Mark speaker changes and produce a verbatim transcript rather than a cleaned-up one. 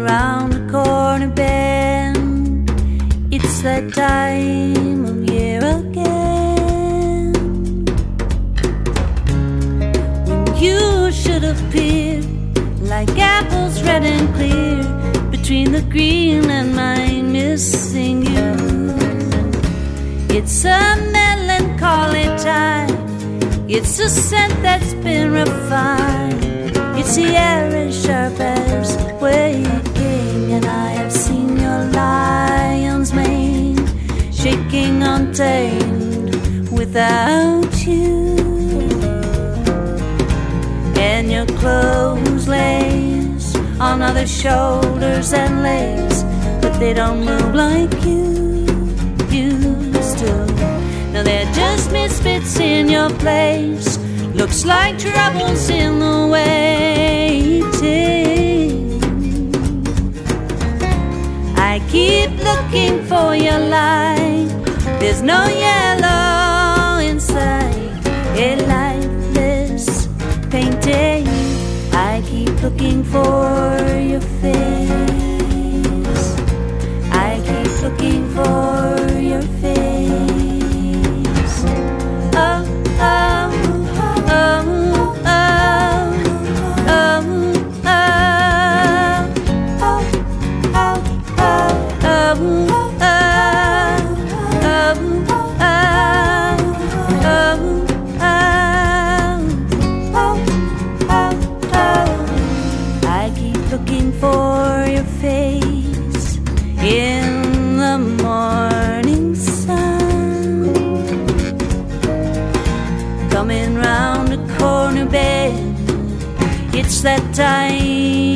Speaker 1: round the corner bend. It's that time of year again when you should appear like apples red and clear between the green and mine, missing you. It's a melancholy time. It's a scent that's been refined. It's the air as sharp as waking, and I have seen your lion's mane shaking untamed without you. And your clothes lace on other shoulders and legs, but they don't move like you used to. Now they're just misfits in your place. Looks like trouble's in the waiting. I keep looking for your light. There's no yellow inside. A lifeless painting. I keep looking for your face. I keep looking for your face. Oh, oh. It's that time